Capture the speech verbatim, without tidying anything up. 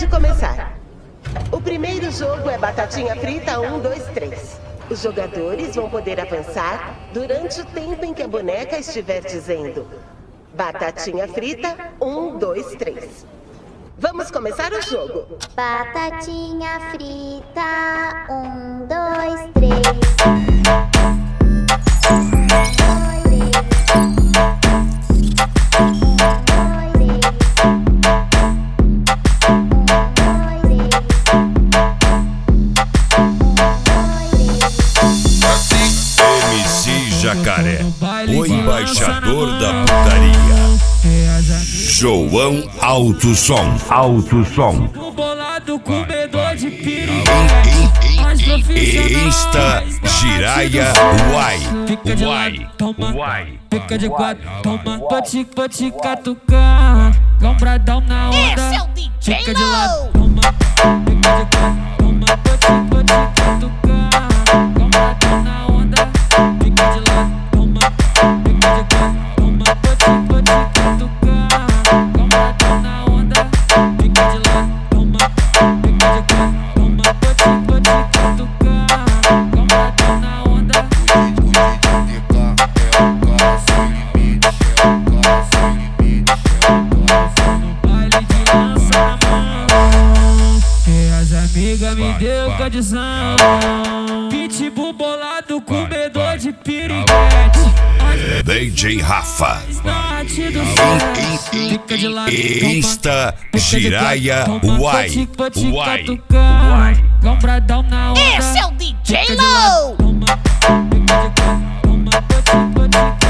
Pode começar. O primeiro jogo é batatinha frita um, dois, três. Os jogadores vão poder avançar durante o tempo em que a boneca estiver dizendo batatinha frita um, dois, três. Vamos começar o jogo. Batatinha frita, um, dois, três. M C Jacaré, o embaixador da putaria. João Alto Som. Alto Som. Bolado com medo de perigo. Insta Jiraya Uai. Fica de lado, toma. Fica de quatro, toma. Vou te, vou te catucar. Lombradão na onda. Esse é o D J Fica de lado, toma. Fica de quatro, toma. Vou te, vou te catucar. Lombradão na onda. Fica de lado, toma. Fica de quatro, toma. Vou te, vou te catucar. Lombradão na onda. Fica de lado, toma. Fica de quatro, toma. Vou te, vou te catucar. Lombradão na onda. Baile de lança na mão. E as amigas me deu condição. Pitbull bolado com medo de piriguete. D J Rafa. Norte do sul. Fica de lado, Insta Jiraya Uai. Vou te Uai. catucar. Lombradão na onda. Esse é o D J Fica de lado, Low. toma. Fica de quatro, toma. Vou te, vou te